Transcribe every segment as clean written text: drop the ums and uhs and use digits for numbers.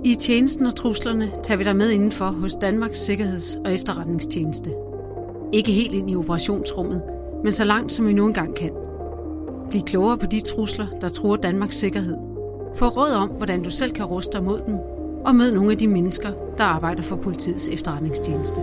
I tjenesten og truslerne tager vi dig med indenfor hos Danmarks Sikkerheds- og Efterretningstjeneste. Ikke helt ind i operationsrummet, men så langt som vi nu engang kan. Bliv klogere på de trusler, der truer Danmarks sikkerhed. Få råd om, hvordan du selv kan ruste dig mod dem, og mød nogle af de mennesker, der arbejder for Politiets Efterretningstjeneste.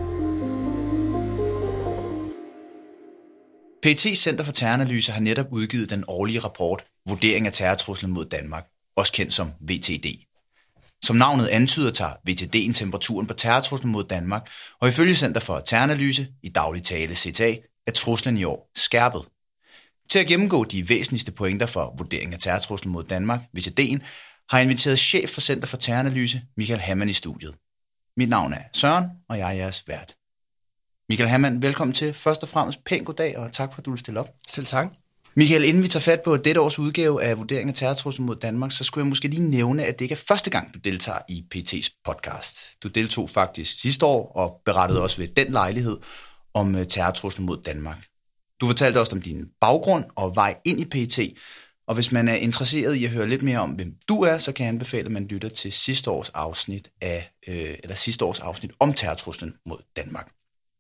PET's Center for Terroranalyse har netop udgivet den årlige rapport Vurdering af terrortruslen mod Danmark, også kendt som VTD. Som navnet antyder, tager VTD'en temperaturen på terrortruslen mod Danmark, og ifølge Center for Terroranalyse, i daglig tale CTA, er truslen i år skærpet. Til at gennemgå de væsentligste pointer for vurdering af terrortruslen mod Danmark, VTD'en, har jeg inviteret chef for Center for Terroranalyse, Michael Hammann, i studiet. Mit navn er Søren, og jeg er jeres vært. Michael Hammann, velkommen til. Først og fremmest pænt goddag, og tak for, at du vil stille op. Selv tak. Michael, inden vi tager fat på dette års udgave af vurderingen af terrortruslen mod Danmark, så skulle jeg måske lige nævne, at det ikke er første gang, du deltager i PET's podcast. Du deltog faktisk sidste år og berettede også ved den lejlighed om terrortruslen mod Danmark. Du fortalte også om din baggrund og vej ind i PET, og hvis man er interesseret i at høre lidt mere om, hvem du er, så kan jeg anbefale, at man lytter til sidste års afsnit om terrortruslen mod Danmark.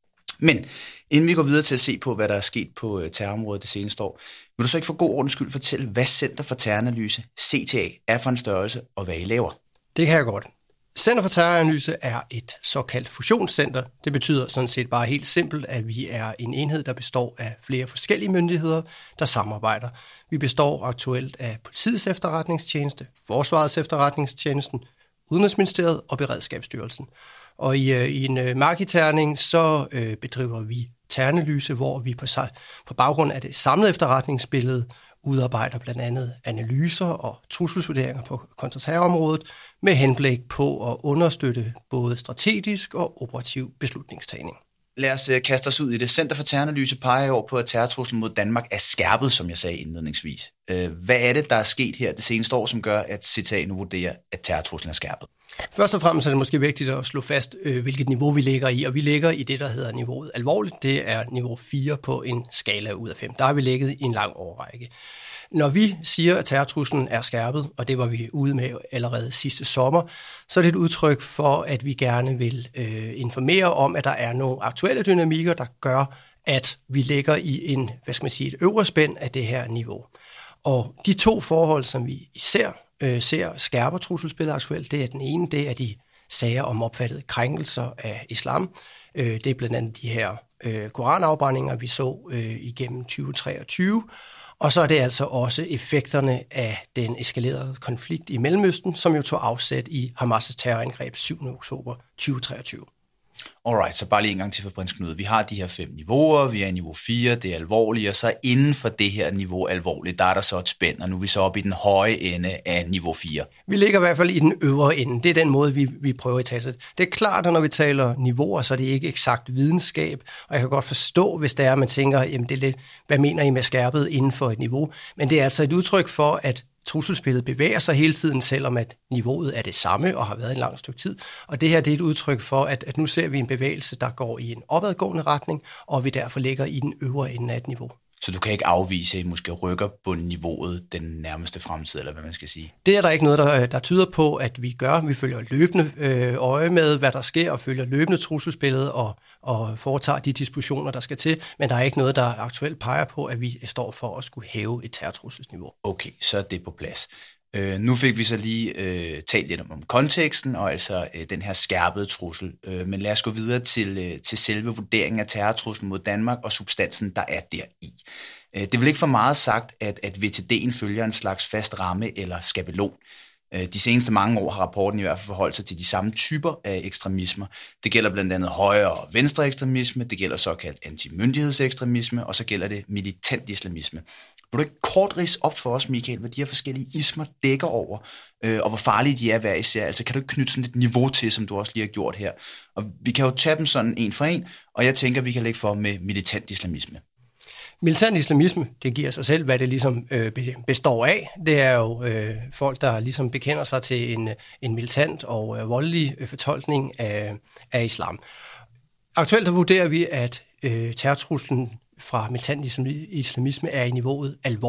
Men inden vi går videre til at se på, hvad der er sket på terrorområdet det seneste år, vil du så ikke for god ordens skyld fortælle, hvad Center for Terroranalyse, CTA, er for en størrelse, og hvad I laver? Det kan jeg godt. Center for Terroranalyse er et såkaldt fusionscenter. Det betyder sådan set bare helt simpelt, at vi er en enhed, der består af flere forskellige myndigheder, der samarbejder. Vi består aktuelt af Politiets Efterretningstjeneste, Forsvarets Efterretningstjenesten, Udenrigsministeriet og Beredskabsstyrelsen. Og i en markiterning så bedriver vi terroranalyse, hvor vi på baggrund af det samlede efterretningsbillede udarbejder blandt andet analyser og trusselsvurderinger på kontraterrorområdet med henblik på at understøtte både strategisk og operativ beslutningstagning. Lad os kaste os ud i det. Center for Terroranalyse peger i år på, at terrortruslen mod Danmark er skærpet, som jeg sagde indledningsvis. Hvad er det, der er sket her det seneste år, som gør, at CTA nu vurderer, at terrortruslen er skærpet? Først og fremmest er det måske vigtigt at slå fast, hvilket niveau vi ligger i, og vi ligger i det, der hedder niveauet alvorligt. Det er niveau 4 på en skala ud af 5. Der har vi ligget i en lang årrække. Når vi siger, at terrortruslen er skærpet, og det var vi ude med allerede sidste sommer, så er det et udtryk for, at vi gerne vil informere om, at der er nogle aktuelle dynamikker, der gør, at vi ligger i et øvre spænd af det her niveau. Og de to forhold, som vi især ser skærper trusselsbilledet aktuelt, det er den ene, det er de sager om opfattede krænkelser af islam. Det er blandt andet de her koranafbrændinger, vi så igennem 2023. Og så er det altså også effekterne af den eskalerede konflikt i Mellemøsten, som jo tog afsæt i Hamas' terrorangreb 7. oktober 2023. Alright, så bare lige en gang til for Prins Knud. Vi har de her 5 niveauer, vi er i niveau 4, det er alvorligt, og så inden for det her niveau alvorligt, der er der så et spænd, og nu er vi så oppe i den høje ende af niveau 4. Vi ligger i hvert fald i den øvre ende. Det er den måde, vi prøver at tage det. Det er klart, at når vi taler niveauer, så er det ikke eksakt videnskab, og jeg kan godt forstå, hvis det er, at man tænker, jamen det er lidt, hvad mener I med skærpet inden for et niveau? Men det er altså et udtryk for, at trusselsbilledet bevæger sig hele tiden, selvom at niveauet er det samme og har været en lang stykke tid. Og det her det er et udtryk for, at nu ser vi en bevægelse, der går i en opadgående retning, og vi derfor ligger i den øvre ende af et niveau. Så du kan ikke afvise, at I måske rykker på niveauet den nærmeste fremtid, eller hvad man skal sige? Det er der ikke noget, der tyder på, at vi gør. Vi følger løbende øje med, hvad der sker, og følger løbende trusselsbilledet og foretager de dispositioner, der skal til. Men der er ikke noget, der aktuelt peger på, at vi står for at skulle hæve et terrortrusselsniveau. Okay, så er det på plads. Nu fik vi så lige talt lidt om konteksten, og altså den her skærpede trussel. Men lad os gå videre til selve vurderingen af terrortruslen mod Danmark og substansen, der er deri. Det er vel ikke for meget sagt, at VTD'en følger en slags fast ramme eller skabelon. De seneste mange år har rapporten i hvert fald forholdt sig til de samme typer af ekstremismer. Det gælder blandt andet højre- og venstre ekstremisme, det gælder såkaldt antimyndighedsekstremisme, og så gælder det militant islamisme. Vil du ikke kort ridse op for os, Michael, hvad de her forskellige ismer dækker over, og hvor farlige de er hver især? Altså kan du ikke knytte sådan et niveau til, som du også lige har gjort her? Og vi kan jo tage dem sådan en for en, og jeg tænker, vi kan lægge for med militant islamisme. Militant islamisme, det giver sig selv, hvad det ligesom består af. Det er jo folk, der ligesom bekender sig til en militant og voldelig fortolkning af islam. Aktuelt der vurderer vi, at terrortruslen fra militant islamisme er i niveauet alvorlig.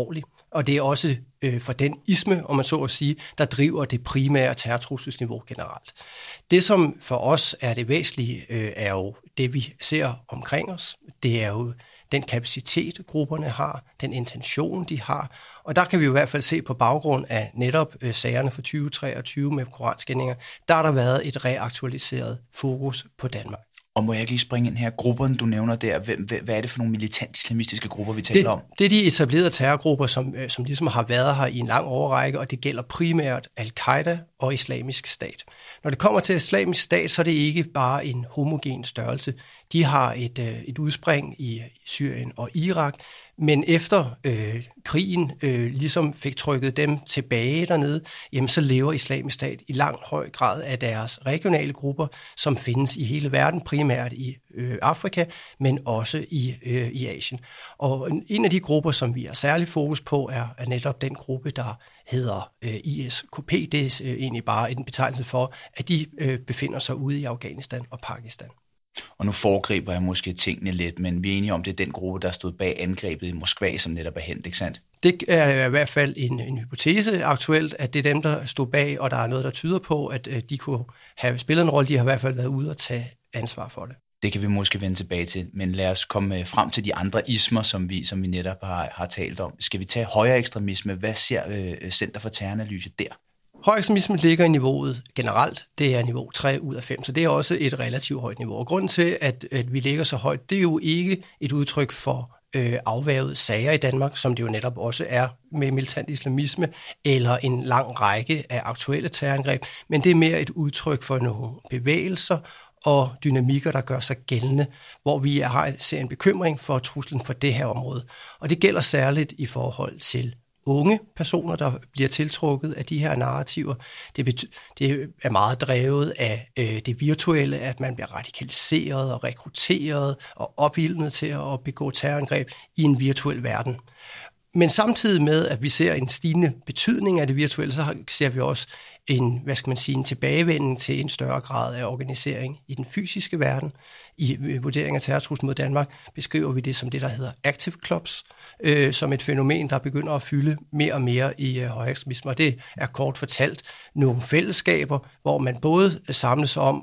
og det er også for den isme, om man så at sige, der driver det primære terrortrusselsniveau generelt. Det, som for os er det væsentlige, er jo det, vi ser omkring os. Det er jo den kapacitet, grupperne har, den intention, de har. Og der kan vi i hvert fald se på baggrund af netop sagerne for 2023 med koranskændinger, der har der været et reaktualiseret fokus på Danmark. Og må jeg lige springe ind her? Grupperne, du nævner der, hvad er det for nogle militant islamistiske grupper, vi taler om? Det er de etablerede terrorgrupper, som ligesom har været her i en lang årrække, og det gælder primært Al-Qaida og Islamisk Stat. Når det kommer til Islamisk Stat, så er det ikke bare en homogen størrelse. De har et udspring i Syrien og Irak, men efter krigen ligesom fik trykket dem tilbage dernede, jamen så lever Islamisk Stat i langt høj grad af deres regionale grupper, som findes i hele verden, primært i Afrika, men også i Asien. Og en af de grupper, som vi har særlig fokus på, er netop den gruppe, der hedder ISKP. Det er egentlig bare en betegnelse for, at de befinder sig ude i Afghanistan og Pakistan. Og nu foregriber jeg måske tingene lidt, men vi er enige om, det er den gruppe, der stod bag angrebet i Moskva, som netop er hændt, ikke sandt? Det er i hvert fald en hypotese aktuelt, at det er dem, der stod bag, og der er noget, der tyder på, at de kunne have spillet en rolle. De har i hvert fald været ude og tage ansvar for det. Det kan vi måske vende tilbage til, men lad os komme frem til de andre ismer, som vi netop har talt om. Skal vi tage højere ekstremisme? Hvad ser Center for Terroranalyse der? Høj ekstremisme ligger i niveauet generelt. Det er niveau 3 ud af 5, så det er også et relativt højt niveau. Og grunden til, at vi ligger så højt, det er jo ikke et udtryk for afværgede sager i Danmark, som det jo netop også er med militant islamisme, eller en lang række af aktuelle terrorangreb, men det er mere et udtryk for nogle bevægelser og dynamikker, der gør sig gældende, hvor vi ser en bekymring for truslen for det her område. Og det gælder særligt i forhold til unge personer, der bliver tiltrukket af de her narrativer. Det er meget drevet af det virtuelle, at man bliver radikaliseret og rekrutteret og opildnet til at begå terrorangreb i en virtuel verden. Men samtidig med, at vi ser en stigende betydning af det virtuelle, så ser vi også en tilbagevending til en større grad af organisering i den fysiske verden. I vurdering af terrortruslen mod Danmark beskriver vi det som det, der hedder active clubs, som et fænomen, der begynder at fylde mere og mere i højreekstremisme. Og det er kort fortalt nogle fællesskaber, hvor man både samles om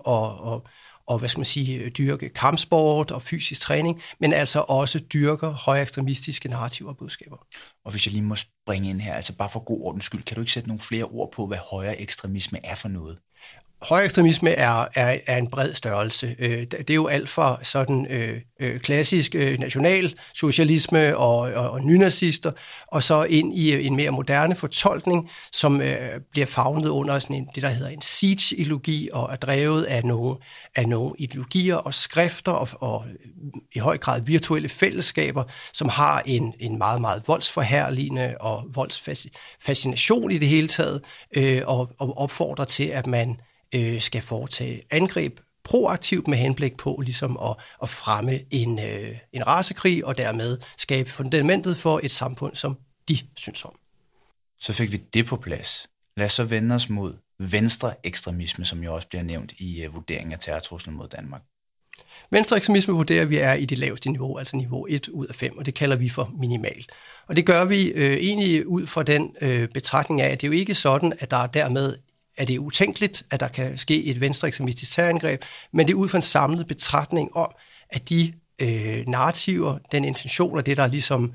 og dyrke kampsport og fysisk træning, men altså også dyrker højreekstremistiske narrativer og budskaber. Og hvis jeg lige må springe ind her, altså bare for god ordens skyld, kan du ikke sætte nogle flere ord på, hvad højreekstremisme er for noget? Højreekstremisme er en bred størrelse. Det er jo alt fra sådan klassisk nationalsocialisme og nynazister, og så ind i en mere moderne fortolkning, som bliver favnet under sådan det, der hedder en siege-ideologi, og er drevet af nogle ideologier og skrifter og i høj grad virtuelle fællesskaber, som har en meget, meget voldsforherligende og voldsfascination i det hele taget, og opfordrer til, at man skal foretage angreb proaktivt med henblik på ligesom at fremme en racekrig og dermed skabe fundamentet for et samfund, som de synes om. Så fik vi det på plads. Lad os så vende os mod venstre ekstremisme, som jo også bliver nævnt i vurderingen af terrortruslen mod Danmark. Venstre ekstremisme vurderer vi er i det laveste niveau, altså niveau 1 ud af 5, og det kalder vi for minimal. Og det gør vi egentlig ud fra den betragtning af, at det er jo ikke sådan, at der dermed er det utænkeligt, at der kan ske et venstreekstremistisk terrorangreb, men det er ud fra en samlet betragtning om, at de narrativer, den intention og det, der ligesom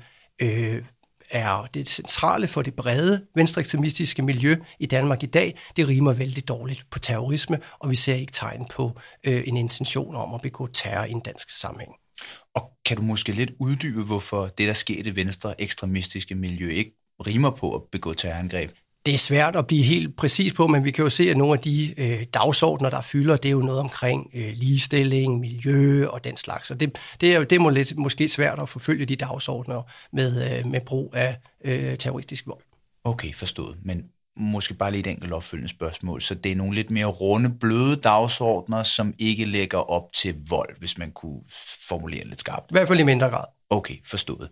er det centrale for det brede venstreekstremistiske miljø i Danmark i dag, det rimer vældig dårligt på terrorisme, og vi ser ikke tegn på en intention om at begå terror i en dansk sammenhæng. Og kan du måske lidt uddybe, hvorfor det, der sker i det venstreekstremistiske miljø, ikke rimer på at begå terrorangreb? Det er svært at blive helt præcis på, men vi kan jo se, at nogle af de dagsordner, der fylder, det er jo noget omkring ligestilling, miljø og den slags. Og det er måske svært at forfølge de dagsordner med brug af terroristisk vold. Okay, forstået. Men måske bare lige et enkelt opfølgende spørgsmål. Så det er nogle lidt mere runde, bløde dagsordner, som ikke lægger op til vold, hvis man kunne formulere lidt skarpt. I hvert fald i mindre grad. Okay, forstået.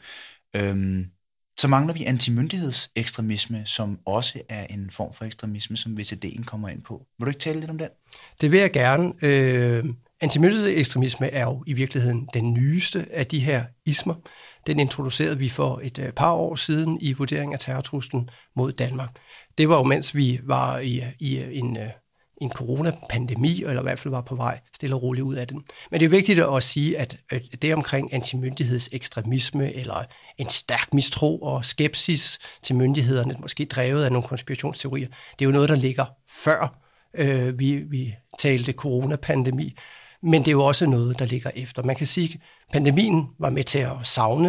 Så mangler vi antimyndighedsekstremisme, som også er en form for ekstremisme, som VCD'en kommer ind på. Vil du ikke tale lidt om den? Det vil jeg gerne. Antimyndighedsekstremisme er jo i virkeligheden den nyeste af de her ismer. Den introducerede vi for et par år siden i vurderingen af terrortruslen mod Danmark. Det var jo, mens vi var i en coronapandemi, eller i hvert fald var på vej stille og roligt ud af den. Men det er vigtigt at sige, at det omkring antimyndighedsekstremisme, eller en stærk mistro og skepsis til myndighederne, måske drevet af nogle konspirationsteorier, det er jo noget, der ligger før vi talte coronapandemi, men det er jo også noget, der ligger efter. Man kan sige, at pandemien var med til at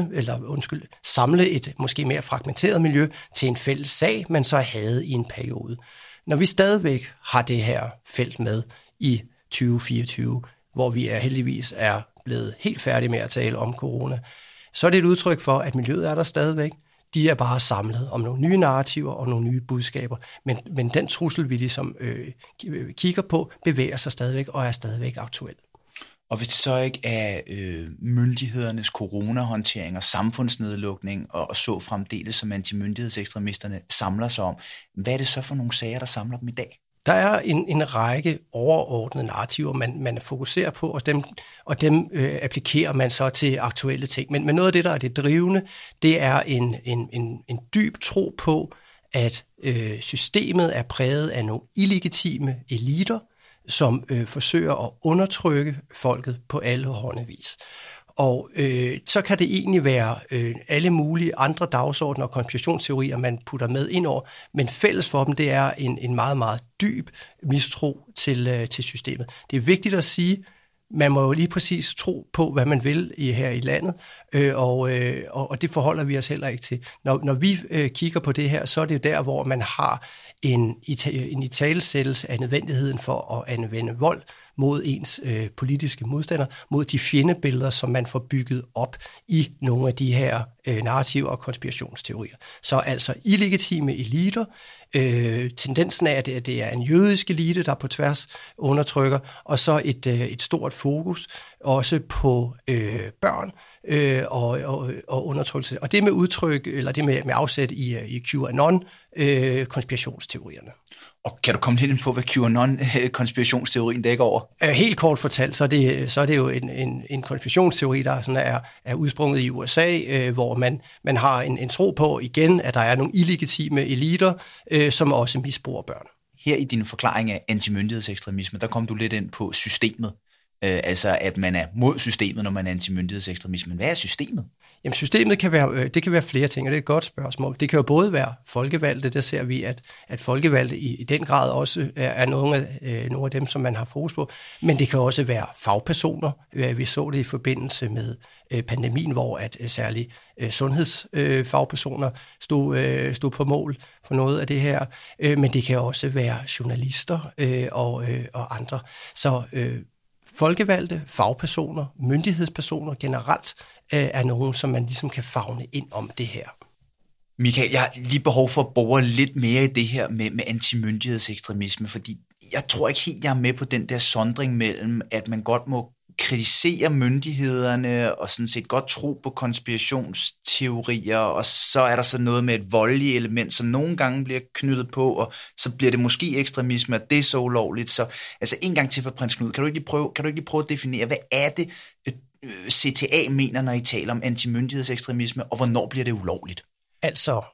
samle et måske mere fragmenteret miljø til en fælles sag, man så havde i en periode. Når vi stadigvæk har det her felt med i 2024, hvor vi heldigvis er blevet helt færdige med at tale om corona, så er det et udtryk for, at miljøet er der stadigvæk. De er bare samlet om nogle nye narrativer og nogle nye budskaber. Men den trussel, vi ligesom kigger på, bevæger sig stadigvæk og er stadigvæk aktuel. Og hvis det så ikke er myndighedernes coronahåndtering og samfundsnedlukning og så fremdeles, som antimyndighedsekstremisterne samler sig om, hvad er det så for nogle sager, der samler dem i dag? Der er en række overordnede narrativer, man fokuserer på, og dem applikerer man så til aktuelle ting. Men noget af det, der er det drivende, det er en dyb tro på, at systemet er præget af nogle illegitime eliter, som forsøger at undertrykke folket på alle hårde vis. Og så kan det egentlig være alle mulige andre dagsordner og konspirationsteorier, man putter med ind over, men fælles for dem, det er en meget, meget dyb mistro til systemet. Det er vigtigt at sige, man må jo lige præcis tro på, hvad man vil her i landet, og det forholder vi os heller ikke til. Når vi kigger på det her, så er det jo der, hvor man har en italesættelse af nødvendigheden for at anvende vold mod ens politiske modstandere, mod de fjendebilleder, som man får bygget op i nogle af de her narrativer og konspirationsteorier. Så altså illegitime eliter, tendensen er, at det er en jødisk elite, der på tværs undertrykker, og så et stort fokus også på børn og undertrykkelse. Og det med udtryk, eller det med afsæt i QAnon-konspirationsteorierne. Og kan du komme lidt ind på, hvad QAnon-konspirationsteorien dækker over? Helt kort fortalt, så er det jo en konspirationsteori, der sådan er udsprunget i USA, hvor man har en tro på igen, at der er nogle illegitime eliter, som også misbruger børn. Her i din forklaring af antimyndighedsekstremisme, der kom du lidt ind på systemet. Altså at man er mod systemet, når man er antimyndighedsekstremist. Men hvad er systemet? Jamen systemet kan være flere ting, og det er et godt spørgsmål. Det kan jo både være folkevalgte, der ser vi, at folkevalgte i den grad også er nogle af dem, som man har fokus på, men det kan også være fagpersoner. Vi så det i forbindelse med pandemien, hvor at særligt sundhedsfagpersoner stod på mål for noget af det her, men det kan også være journalister og andre. Så folkevalgte, fagpersoner, myndighedspersoner generelt er nogen, som man ligesom kan favne ind om det her. Michael, jeg har lige behov for at bore lidt mere i det her med antimyndighedsekstremisme, fordi jeg tror ikke helt, jeg er med på den der sondring mellem, at man godt må kritisere myndighederne og sådan set godt tro på konspirationsteorier, og så er der så noget med et voldeligt element, som nogle gange bliver knyttet på, og så bliver det måske ekstremisme, og det er så ulovligt. Så altså en gang til for prins Knud, kan du ikke lige prøve at definere, hvad er det, CTA mener, når I taler om antimyndighedsekstremisme, og hvornår bliver det ulovligt? Altså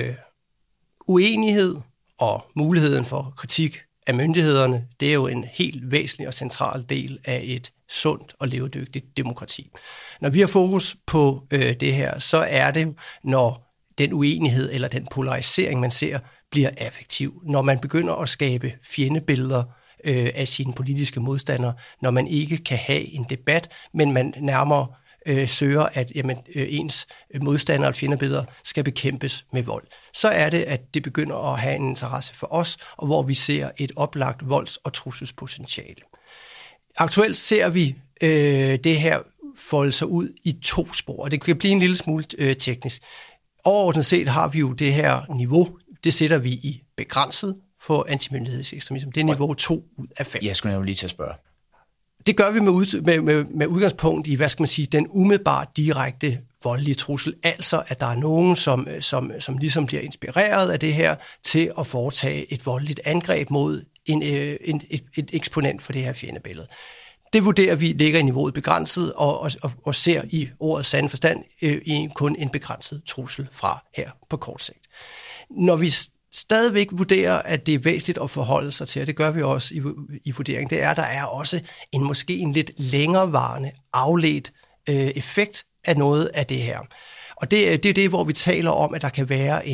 uenighed og muligheden for kritik af myndighederne, det er jo en helt væsentlig og central del af et sundt og levedygtigt demokrati. Når vi har fokus på det her, så er det, når den uenighed eller den polarisering, man ser, bliver effektiv. Når man begynder at skabe fjendebilleder af sine politiske modstandere, når man ikke kan have en debat, men man nærmere søger, at ens modstandere og fjendebilleder skal bekæmpes med vold. Så er det, at det begynder at have en interesse for os, og hvor vi ser et oplagt volds- og trusselspotentiale. Aktuelt ser vi det her folde sig ud i 2 spor, og det kan blive en lille smule teknisk. Overordnet set har vi jo det her niveau, det sætter vi i begrænset for antimyndighedsekstremisme. Det er niveau 2 ud af 5. Jeg skulle jo lige til at spørge. Det gør vi med udgangspunkt i, den umiddelbart direkte voldelige trussel. Altså, at der er nogen, som ligesom bliver inspireret af det her, til at foretage et voldeligt angreb mod et eksponent for det her fjendebillede. det vurderer vi ligger i niveauet begrænset, og ser i ordets sande forstand kun en begrænset trussel fra her på kort sigt. Når vi stadigvæk vurderer, at det er væsentligt at forholde sig til, og det gør vi også i vurderingen, det er, at der er også måske en lidt længerevarende, afledt effekt af noget af det her. Og det er det, hvor vi taler om, at der kan være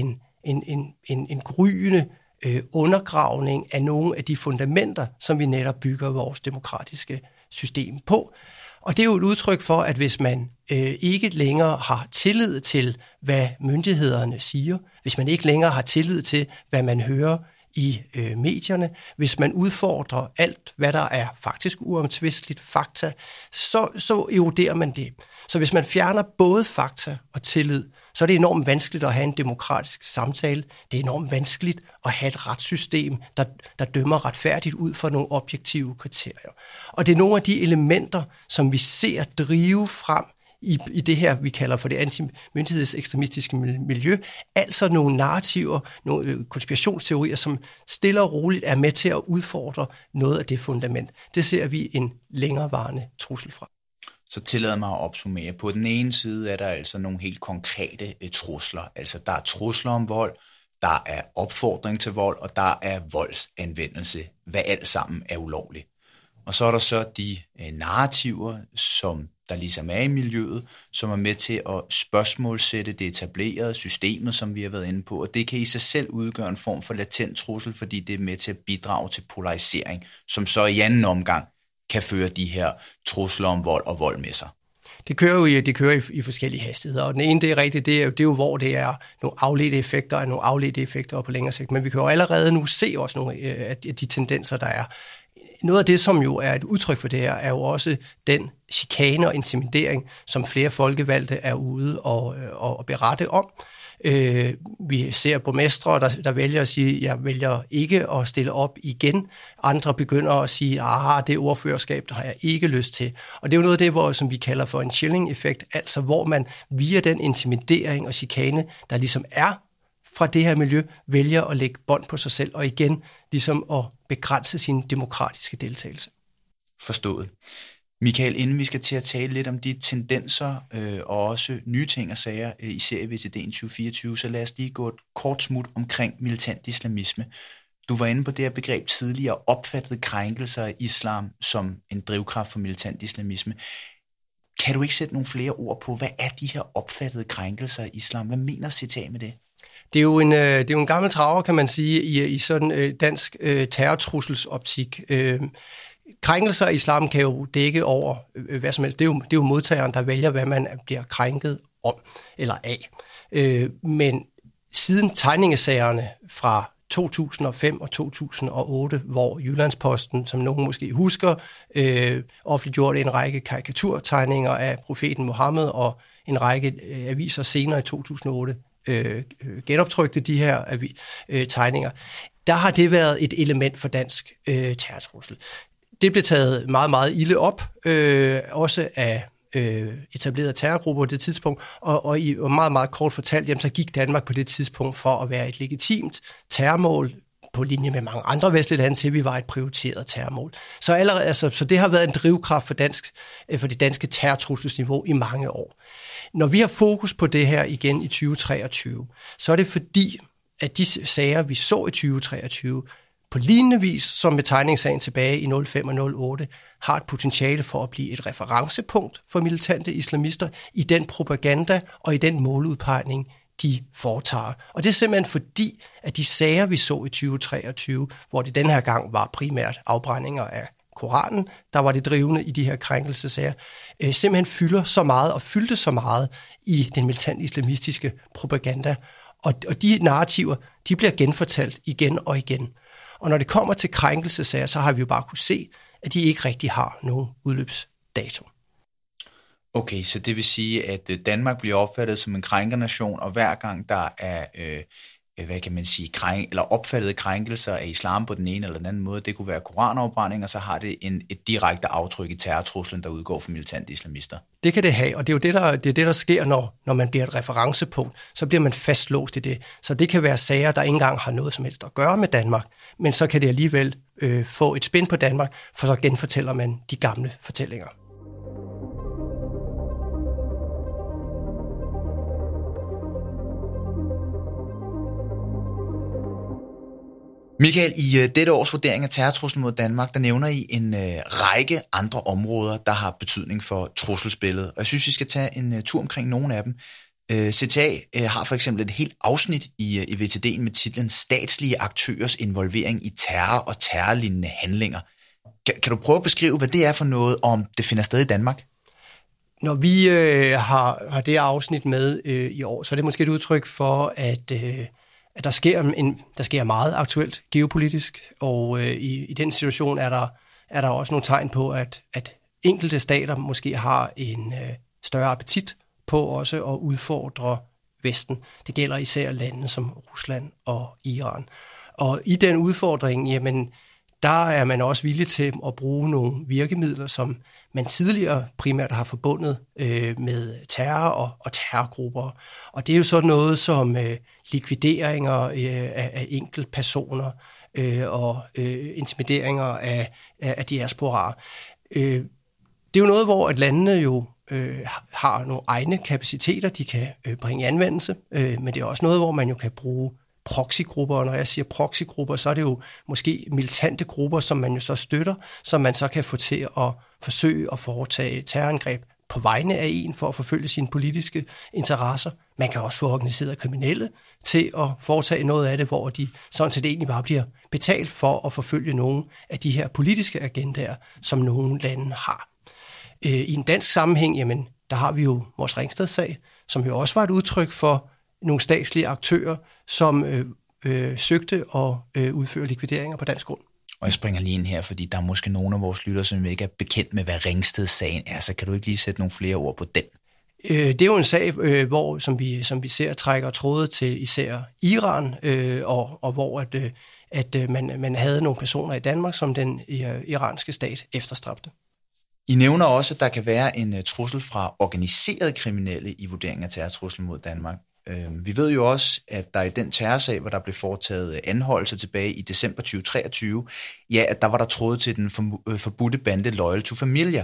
en gryende undergravning af nogle af de fundamenter, som vi netop bygger vores demokratiske system på. Og det er jo et udtryk for, at hvis man ikke længere har tillid til, hvad myndighederne siger, hvis man ikke længere har tillid til, hvad man hører i medierne, hvis man udfordrer alt, hvad der er faktisk uomtvisteligt fakta, så eroderer man det. Så hvis man fjerner både fakta og tillid, så er det enormt vanskeligt at have en demokratisk samtale. Det er enormt vanskeligt at have et retssystem, der dømmer retfærdigt ud fra nogle objektive kriterier. Og det er nogle af de elementer, som vi ser drive frem i det her, vi kalder for det antimyndighedsekstremistiske miljø, altså nogle narrativer, nogle konspirationsteorier, som stille og roligt er med til at udfordre noget af det fundament. Det ser vi en længerevarende trussel fra. Så tillad mig at opsummere. På den ene side er der altså nogle helt konkrete trusler. Altså der er trusler om vold, der er opfordring til vold, og der er voldsanvendelse, hvad alt sammen er ulovligt. Og så er der så de narrativer, som der ligesom er i miljøet, som er med til at spørgsmålsætte det etablerede systemet, som vi har været inde på, og det kan i sig selv udgøre en form for latent trussel, fordi det er med til at bidrage til polarisering, som så i anden omgang kan føre de her trusler om vold og vold med sig. Det kører i forskellige hastigheder, og den ene, det er rigtigt, det er jo hvor det er nogle afledte effekter og på længere sigt, men vi kan jo allerede nu se også nogle af de tendenser, der er. Noget af det, som jo er et udtryk for det her, er jo også den chikane og intimidering, som flere folkevalgte er ude og berette om. Vi ser borgmestre, der vælger at sige, jeg vælger ikke at stille op igen. Andre begynder at sige, det ordførerskab, der har jeg ikke lyst til. Og det er jo noget af det, som vi kalder for en chilling-effekt, altså hvor man via den intimidering og chikane, der ligesom er fra det her miljø, vælger at lægge bånd på sig selv, og igen ligesom at begrænse sin demokratiske deltagelse. Forstået. Michael, inden vi skal til at tale lidt om de tendenser og også nye ting og sager i serie VTD'en 2024, så lad os lige gå et kort smut omkring militant islamisme. Du var inde på det her begreb tidligere, opfattede krænkelser af islam som en drivkraft for militant islamisme. Kan du ikke sætte nogle flere ord på, hvad er de her opfattede krænkelser af islam? Hvad mener CTA med det? Det er jo en gammel traver, kan man sige, i sådan dansk terrortrusselsoptik. Krænkelser af islam kan jo dække over hvad som helst. Det er jo modtageren, der vælger, hvad man bliver krænket om eller af. Men siden tegningesagerne fra 2005 og 2008, hvor Jyllandsposten, som nogen måske husker, offentliggjorde en række karikaturtegninger af profeten Muhammed, og en række aviser senere i 2008 genoptrykte de her tegninger, der har det været et element for dansk terrortrussel. Det blev taget meget, meget ilde op, også af etablerede terrorgrupper på det tidspunkt, og meget, meget kort fortalt, jamen, så gik Danmark på det tidspunkt for at være et legitimt terrormål, på linje med mange andre vestlige lande, til vi var et prioriteret terrormål. Så det har været en drivkraft for det danske terrortrusselsniveau i mange år. Når vi har fokus på det her igen i 2023, så er det fordi, at de sager, vi så i 2023, på lignende vis som med tegningssagen tilbage i 05 og 08, har et potentiale for at blive et referencepunkt for militante islamister i den propaganda og i den måludpegning, de foretager. Og det er simpelthen fordi, at de sager, vi så i 2023, hvor det den her gang var primært afbrændinger af Koranen, der var det drivende i de her krænkelsesager, simpelthen fylder så meget og fyldte så meget i den militant islamistiske propaganda. Og de narrativer, de bliver genfortalt igen og igen. Og når det kommer til krænkelsesager, så har vi jo bare kunne se, at de ikke rigtig har nogen udløbsdato. Okay, så det vil sige, at Danmark bliver opfattet som en krænkernation, og hver gang der er hvad kan man sige, eller opfattede krænkelser af islam på den ene eller den anden måde. Det kunne være koranafbrænding, og så har det et direkte aftryk i terrortruslen, der udgår fra militante islamister. Det kan det have, og det er jo det, der sker, når man bliver et referencepunkt. Så bliver man fastlåst i det. Så det kan være sager, der ikke engang har noget som helst at gøre med Danmark, men så kan det alligevel få et spin på Danmark, for så genfortæller man de gamle fortællinger. Michael, i dette års vurdering af terrortruslen mod Danmark, der nævner I en række andre områder, der har betydning for trusselsbilledet. Og jeg synes, vi skal tage en tur omkring nogle af dem. CTA har for eksempel et helt afsnit i VTD'en med titlen Statslige aktørers involvering i terror og terrorlignende handlinger. Kan du prøve at beskrive, hvad det er for noget, om det finder sted i Danmark? Når vi har det afsnit med i år, så er det måske et udtryk for, at der sker meget aktuelt geopolitisk, og i den situation er der også nogle tegn på, at enkelte stater måske har en større appetit på også at udfordre Vesten. Det gælder især lande som Rusland og Iran. Og i den udfordring, jamen, der er man også villig til at bruge nogle virkemidler, som man tidligere primært har forbundet med terror og terrorgrupper. Og det er jo sådan noget som likvideringer af enkeltpersoner og intimideringer af diasporaer. Det er jo noget, hvor at landene jo har nogle egne kapaciteter, de kan bringe i anvendelse, men det er også noget, hvor man jo kan bruge proxygrupper, og når jeg siger proxygrupper, så er det jo måske militante grupper, som man jo så støtter, som man så kan få til at forsøge at foretage terrorangreb på vegne af en for at forfølge sine politiske interesser. Man kan også få organiseret kriminelle til at foretage noget af det, hvor de sådan set egentlig bare bliver betalt for at forfølge nogle af de her politiske agendaer, som nogle lande har. I en dansk sammenhæng, jamen, der har vi jo vores Ringsted-sag, som jo også var et udtryk for nogle statslige aktører, som søgte at udføre likvideringer på dansk grund. Og jeg springer lige ind her, fordi der er måske nogle af vores lyttere, som ikke er bekendt med, hvad Ringsted-sagen er, så kan du ikke lige sætte nogle flere ord på den? Det er jo en sag, hvor, som vi ser, trækker tråde til især Iran, og hvor man havde nogle personer i Danmark, som den iranske stat efterstræbte. I nævner også, at der kan være en trussel fra organiserede kriminelle i vurderingen af terrortruslen mod Danmark. Vi ved jo også, at der i den terrorsag, hvor der blev foretaget anholdelser tilbage i december 2023, ja, at der var der tråd til den forbudte bande Loyal to Familia.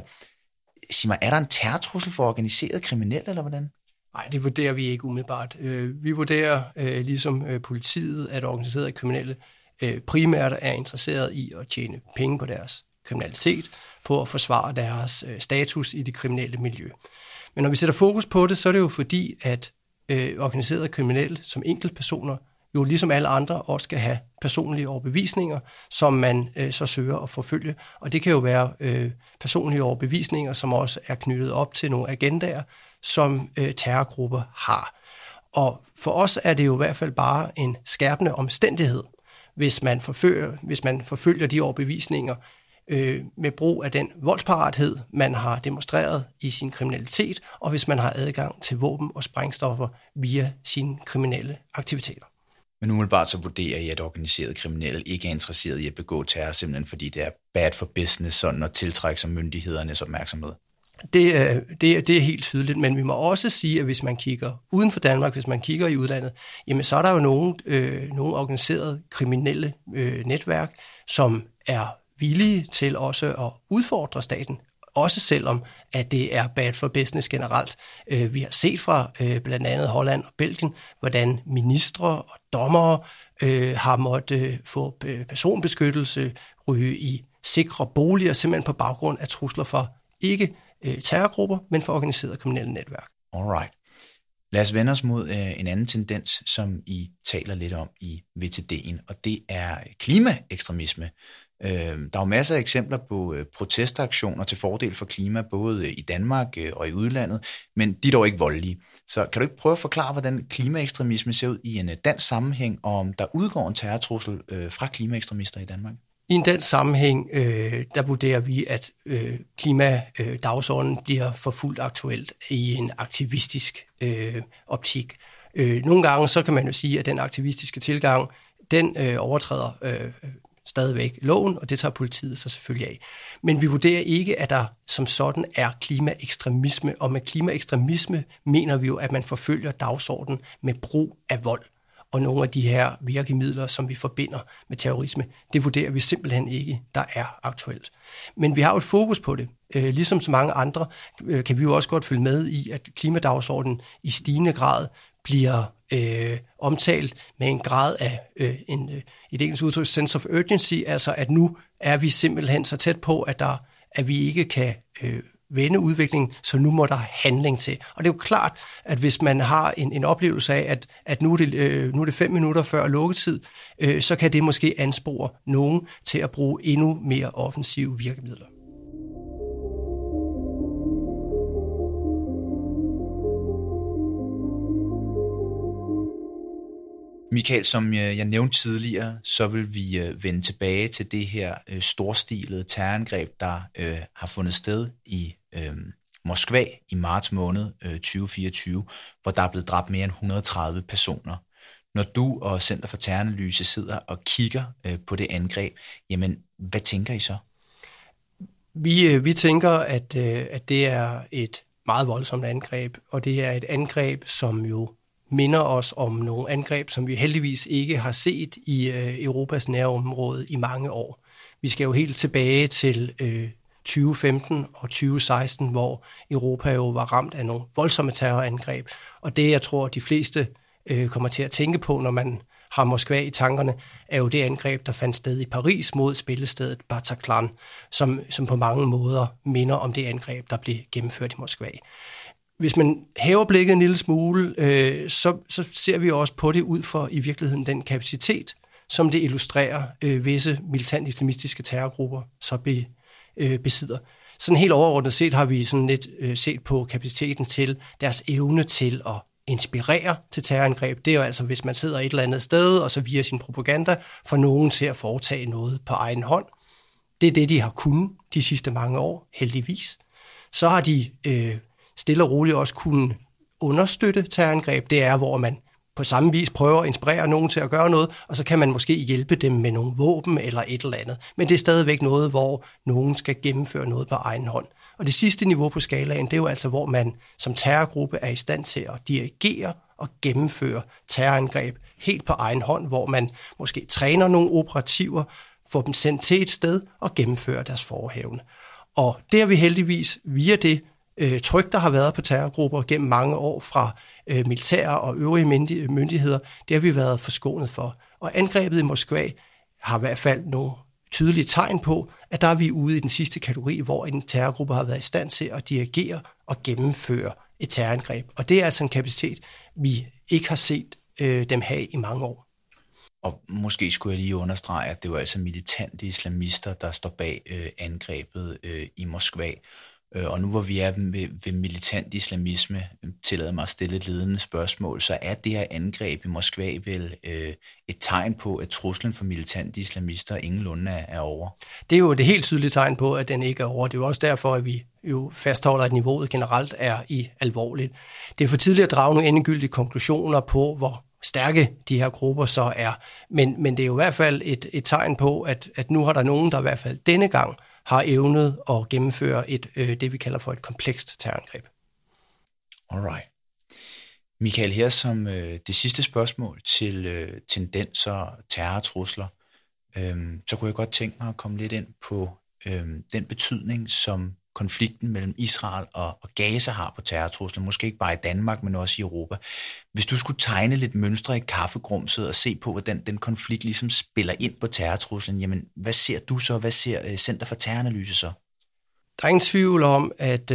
Sig mig, er der en terrortrussel for organiseret kriminelle, eller hvordan? Nej, det vurderer vi ikke umiddelbart. Vi vurderer, ligesom politiet, at organiserede kriminelle primært er interesseret i at tjene penge på deres kriminalitet, på at forsvare deres status i det kriminelle miljø. Men når vi sætter fokus på det, så er det jo fordi, at organiserede kriminelle som enkeltpersoner jo ligesom alle andre også skal have personlige overbevisninger, som man så søger at forfølge. Og det kan jo være personlige overbevisninger, som også er knyttet op til nogle agendaer, som terrorgrupper har. Og for os er det jo i hvert fald bare en skærpende omstændighed, hvis man forfølger de overbevisninger med brug af den voldsparathed, man har demonstreret i sin kriminalitet, og hvis man har adgang til våben og sprængstoffer via sine kriminelle aktiviteter. Men umiddelbart så vurderer I, at organiserede kriminelle ikke er interesseret i at begå terror, simpelthen fordi det er bad for business, sådan at tiltrække sig myndighedernes opmærksomhed? Det er helt tydeligt, men vi må også sige, at hvis man kigger uden for Danmark, hvis man kigger i udlandet, jamen så er der jo nogle organiserede kriminelle netværk, som er villige til også at udfordre staten, også selvom at det er bad for business generelt. Vi har set fra blandt andet Holland og Belgien, hvordan ministre og dommere har måttet få personbeskyttelse, ryge i sikre boliger, simpelthen på baggrund af trusler for ikke terrorgrupper, men for organiserede kriminelle netværk. Alright. Lad os vende os mod en anden tendens, som I taler lidt om i VTD'en, og det er klimaekstremisme. Der er jo masser af eksempler på protestaktioner til fordel for klima, både i Danmark og i udlandet, men de er dog ikke voldelige. Så kan du ikke prøve at forklare, hvordan klimaekstremisme ser ud i en dansk sammenhæng, og om der udgår en terrortrussel fra klimaekstremister i Danmark? I en dansk sammenhæng, der vurderer vi, at klimadagsordenen bliver for fuldt aktuelt i en aktivistisk optik. Nogle gange så kan man jo sige, at den aktivistiske tilgang, den overtræder stadigvæk loven, og det tager politiet så selvfølgelig af. Men vi vurderer ikke, at der som sådan er klimaekstremisme, og med klimaekstremisme mener vi jo, at man forfølger dagsordenen med brug af vold. Og nogle af de her virkemidler, som vi forbinder med terrorisme, det vurderer vi simpelthen ikke, der er aktuelt. Men vi har jo et fokus på det. Ligesom så mange andre kan vi jo også godt følge med i, at klimadagsordenen i stigende grad bliver omtalt med en grad af et engelsk udtryk, sense of urgency, altså at nu er vi simpelthen så tæt på, at vi ikke kan vende udviklingen, så nu må der handling til. Og det er jo klart, at hvis man har en oplevelse af, at nu er det 5 minutter før lukketid, så kan det måske anspore nogen til at bruge endnu mere offensive virkemidler. Michael, som jeg nævnte tidligere, så vil vi vende tilbage til det her storstilede terrorangreb, der har fundet sted i Moskva i marts måned 2024, hvor der er blevet dræbt mere end 130 personer. Når du og Center for Terroranalyse sidder og kigger på det angreb, jamen, hvad tænker I så? Vi tænker, at det er et meget voldsomt angreb, og det er et angreb, som jo minder os om nogle angreb, som vi heldigvis ikke har set i Europas nærområde i mange år. Vi skal jo helt tilbage til 2015 og 2016, hvor Europa jo var ramt af nogle voldsomme terrorangreb. Og det, jeg tror, de fleste kommer til at tænke på, når man har Moskva i tankerne, er jo det angreb, der fandt sted i Paris mod spillestedet Bataclan, som på mange måder minder om det angreb, der blev gennemført i Moskva. Hvis man hæver blikket en lille smule, så ser vi også på det ud for i virkeligheden den kapacitet, som det illustrerer visse militant islamistiske terrorgrupper så besidder. Sådan helt overordnet set har vi sådan lidt set på kapaciteten til deres evne til at inspirere til terrorangreb. Det er jo altså, hvis man sidder et eller andet sted, og så via sin propaganda får nogen til at foretage noget på egen hånd. Det er det, de har kunnet de sidste mange år, heldigvis. Så har de stille og roligt også kunne understøtte terrorangreb. Det er, hvor man på samme vis prøver at inspirere nogen til at gøre noget, og så kan man måske hjælpe dem med nogle våben eller et eller andet. Men det er stadigvæk noget, hvor nogen skal gennemføre noget på egen hånd. Og det sidste niveau på skalaen, det er jo altså, hvor man som terrorgruppe er i stand til at dirigere og gennemføre terrorangreb helt på egen hånd, hvor man måske træner nogle operativer, får dem sendt til et sted og gennemfører deres forehavende. Og det har vi heldigvis via det tryk, der har været på terrorgrupper gennem mange år fra militære og øvrige myndigheder, det har vi været forskånet for. Og angrebet i Moskva har i hvert fald nogle tydelige tegn på, at der er vi ude i den sidste kategori, hvor en terrorgruppe har været i stand til at dirigere og gennemføre et terrorangreb. Og det er altså en kapacitet, vi ikke har set dem have i mange år. Og måske skulle jeg lige understrege, at det var altså militante islamister, der står bag angrebet i Moskva. Og nu hvor vi er ved militant islamisme, tillader mig at stille et ledende spørgsmål, så er det her angreb i Moskva vel et tegn på, at truslen for militante islamister ingenlunde er over? Det er jo det helt tydelige tegn på, at den ikke er over. Det er jo også derfor, at vi jo fastholder, at niveauet generelt er i alvorligt. Det er for tidligt at drage nogle endegyldige konklusioner på, hvor stærke de her grupper så er. Men det er jo i hvert fald et tegn på, at nu har der nogen, der i hvert fald denne gang har evnet at gennemføre det, vi kalder for et komplekst terrorangreb. Alright. Michael, her som det sidste spørgsmål til tendenser, terrortrusler, så kunne jeg godt tænke mig at komme lidt ind på den betydning, som konflikten mellem Israel og Gaza har på terrortrusler, måske ikke bare i Danmark, men også i Europa. Hvis du skulle tegne lidt mønstre i kaffegrumset og se på, hvordan den konflikt ligesom spiller ind på terrortruslen, jamen hvad ser du så? Hvad ser Center for Terroranalyse så? Der er ingen tvivl om, at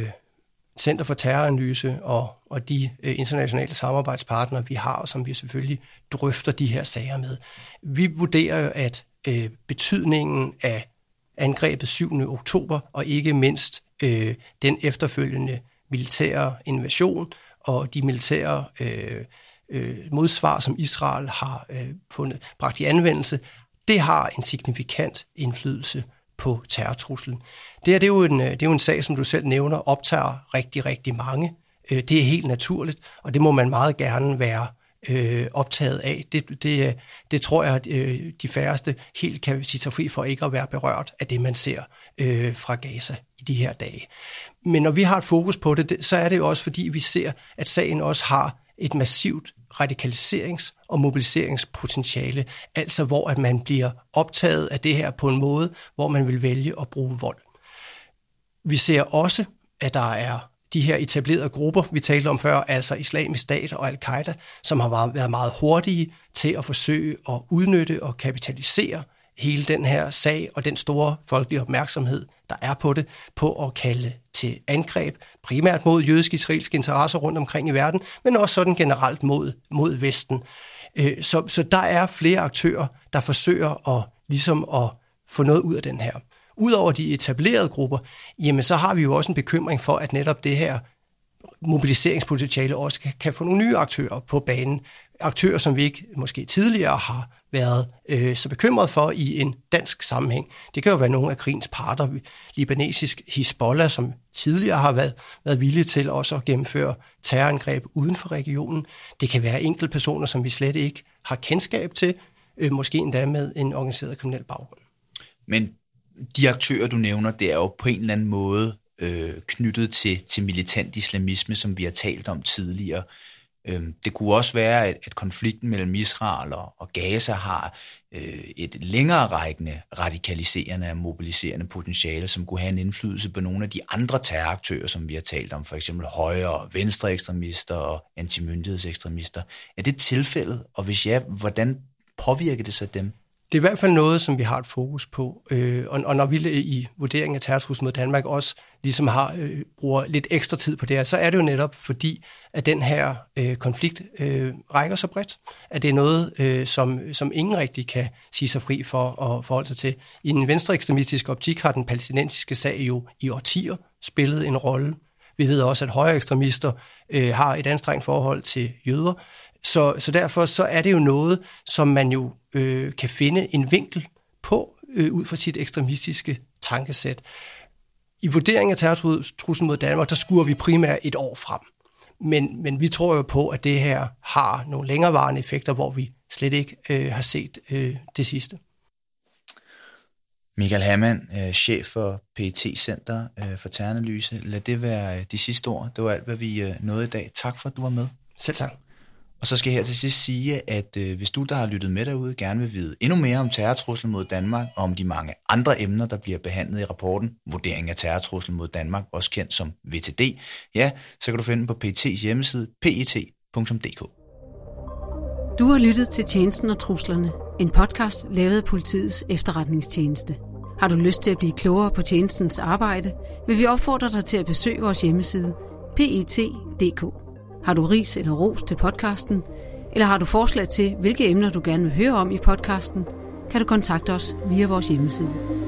Center for Terroranalyse og de internationale samarbejdspartnere, vi har, og som vi selvfølgelig drøfter de her sager med, vi vurderer, at betydningen af angrebet 7. oktober, og ikke mindst den efterfølgende militære invasion og de militære modsvar, som Israel har bragt i anvendelse, det har en signifikant indflydelse på terrortruslen. Det er jo en sag, som du selv nævner, optager rigtig, rigtig mange Det er helt naturligt, og det må man meget gerne være optaget af. Det tror jeg, at de færreste helt kan sige sig fri for ikke at være berørt af det, man ser fra Gaza i de her dage. Men når vi har et fokus på det, så er det jo også, fordi vi ser, at sagen også har et massivt radikaliserings- og mobiliseringspotentiale, altså hvor at man bliver optaget af det her på en måde, hvor man vil vælge at bruge vold. Vi ser også, at der er de her etablerede grupper, vi talte om før, altså Islamisk Stat og Al-Qaida, som har været meget hurtige til at forsøge at udnytte og kapitalisere hele den her sag og den store folkelige opmærksomhed, der er på det, på at kalde til angreb, primært mod jødisk-israelske interesser rundt omkring i verden, men også sådan generelt mod Vesten. Så der er flere aktører, der forsøger at få noget ud af den her. Udover de etablerede grupper, jamen så har vi jo også en bekymring for, at netop det her mobiliseringspotentiale også kan få nogle nye aktører på banen. Aktører, som vi ikke måske tidligere har været så bekymret for i en dansk sammenhæng. Det kan jo være nogle af krigens parter, libanesisk Hizbollah, som tidligere har været villige til også at gennemføre terrorangreb uden for regionen. Det kan være enkeltpersoner, som vi slet ikke har kendskab til, måske endda med en organiseret kriminel baggrund. Men de aktører, du nævner, det er jo på en eller anden måde knyttet til militant islamisme, som vi har talt om tidligere. Det kunne også være, at konflikten mellem Israel og Gaza har et længere rækkende radikaliserende og mobiliserende potentiale, som kunne have en indflydelse på nogle af de andre terroraktører, som vi har talt om, for eksempel højre- og venstre ekstremister og antimyndighedsekstremister. Er det tilfældet? Og hvis ja, hvordan påvirker det så dem? Det er i hvert fald noget, som vi har et fokus på, og når vi i vurderingen af terrortruslen mod Danmark også ligesom bruger lidt ekstra tid på det her, så er det jo netop fordi, at den her konflikt rækker så bredt, at det er noget, som ingen rigtig kan sige sig fri for at forholde sig til. I en venstreekstremistisk optik har den palæstinensiske sag jo i årtier spillet en rolle. Vi ved også, at højre ekstremister har et anstrengt forhold til jøder, så derfor så er det jo noget, som man jo kan finde en vinkel på ud fra sit ekstremistiske tankesæt. I vurderingen af terrortruslen mod Danmark, der skuer vi primært et år frem. Men vi tror jo på, at det her har nogle længerevarende effekter, hvor vi slet ikke har set det sidste. Michael Hammann, chef for PET Center for Terroranalyse. Lad det være de sidste ord. Det var alt, hvad vi nåede i dag. Tak for, at du var med. Selv tak. Og så skal jeg her til sidst sige, at hvis du, der har lyttet med derude, gerne vil vide endnu mere om terrortruslen mod Danmark, og om de mange andre emner, der bliver behandlet i rapporten, Vurdering af terrortruslen mod Danmark, også kendt som VTD, ja, så kan du finde den på PET's hjemmeside, pet.dk. Du har lyttet til Tjenesten og Truslerne, en podcast lavet af Politiets Efterretningstjeneste. Har du lyst til at blive klogere på tjenestens arbejde, vil vi opfordre dig til at besøge vores hjemmeside, pet.dk. Har du ris eller ros til podcasten, eller har du forslag til, hvilke emner du gerne vil høre om i podcasten, kan du kontakte os via vores hjemmeside.